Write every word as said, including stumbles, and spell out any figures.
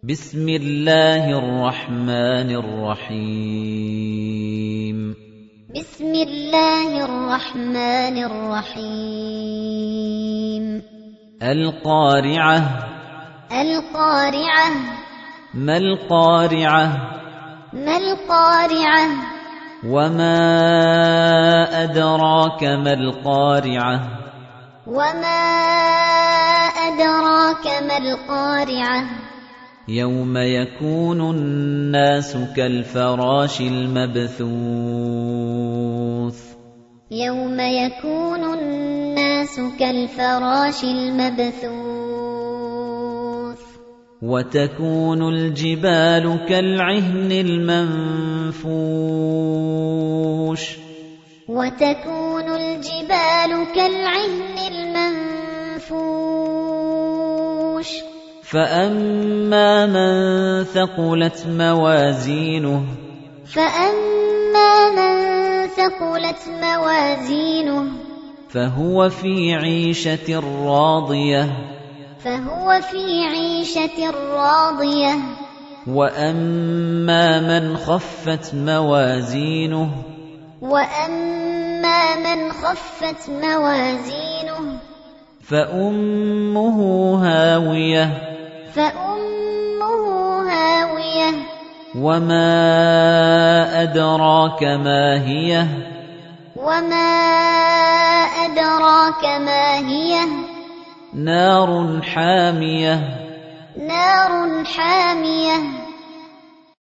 بسم الله الرحمن الرحيم بسم الله الرحمن الرحيم القارعة القارعة ما القارعة ما القارعة وما أدراك ما القارعة وما أدراك ما القارعة يوم يكون الناس كالفراش المبثوث يوم يكون الناس كالفراش المبثوث وتكون الجبال كالعهن المنفوش وتكون الجبال كالعهن المنفوش فأما من ثقلت موازينه فأما من ثقلت موازينه فهو في عيشة راضية فهو في عيشة راضية وأما من خفت موازينه وأما من خفت موازينه فأمه هاوية فأمه هاوية وما أدراك ما هي وما أدراك ما هي نار حامية نار حامية